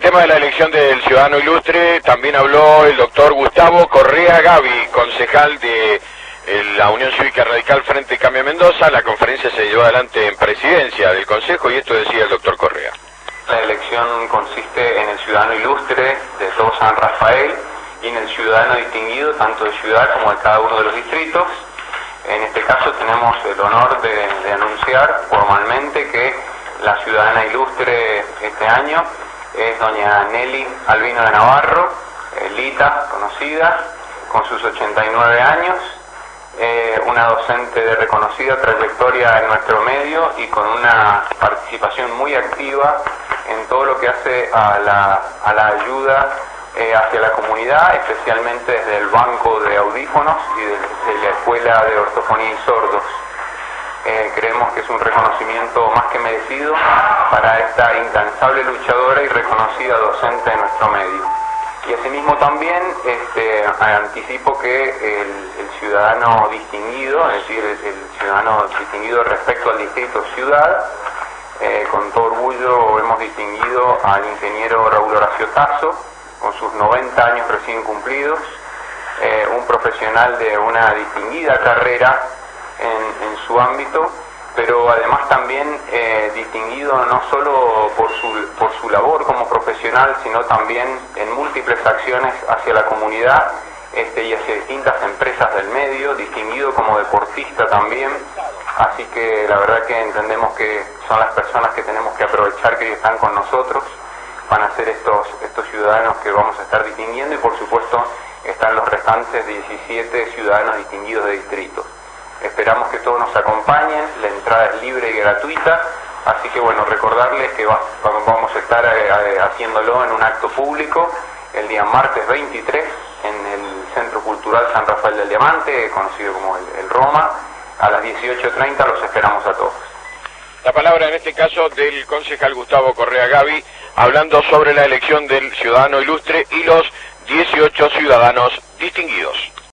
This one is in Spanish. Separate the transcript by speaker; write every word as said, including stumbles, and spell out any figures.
Speaker 1: tema de la elección del ciudadano ilustre también habló el doctor Gustavo Correa Gavi, concejal de eh, la Unión Cívica Radical Frente Cambio Mendoza. La conferencia se llevó adelante en presidencia del Consejo y esto decía el doctor Correa.
Speaker 2: La elección consiste en el ciudadano ilustre de todo San Rafael y en el ciudadano distinguido tanto de ciudad como de cada uno de los distritos. En este caso tenemos el honor de, de anunciar formalmente que la ciudadana ilustre este año es doña Nelly Albino de Navarro, eh, Lita, conocida, con sus ochenta y nueve años, eh, una docente de reconocida trayectoria en nuestro medio y con una participación muy activa en todo lo que hace a la, a la ayuda eh, hacia la comunidad, especialmente desde el banco de audífonos y desde la Escuela de Ortofonía y Sordos. Eh, creemos que es un reconocimiento más que merecido para esta incansable luchadora y reconocida docente de nuestro medio. Y asimismo también este, anticipo que el, el ciudadano distinguido, es decir, el, el ciudadano distinguido respecto al distrito ciudad, eh, con todo orgullo hemos distinguido al ingeniero Raúl Horacio Tasso, con sus noventa años recién cumplidos, eh, un profesional de una distinguida carrera En, en su ámbito, pero además también eh, distinguido no solo por su, por su labor como profesional, sino también en múltiples acciones hacia la comunidad este, y hacia distintas empresas del medio, distinguido como deportista también, así que la verdad que entendemos que son las personas que tenemos que aprovechar que hoy están con nosotros, van a ser estos, estos ciudadanos que vamos a estar distinguiendo y por supuesto están los restantes diecisiete ciudadanos distinguidos de distritos. Esperamos que todos nos acompañen, la entrada es libre y gratuita, así que bueno, recordarles que va, vamos a estar eh, haciéndolo en un acto público el día martes veintitrés en el Centro Cultural San Rafael del Diamante, conocido como el, el Roma, a las dieciocho treinta los esperamos a todos.
Speaker 1: La palabra en este caso del concejal Gustavo Correa Gavi, hablando sobre la elección del ciudadano ilustre y los dieciocho ciudadanos distinguidos.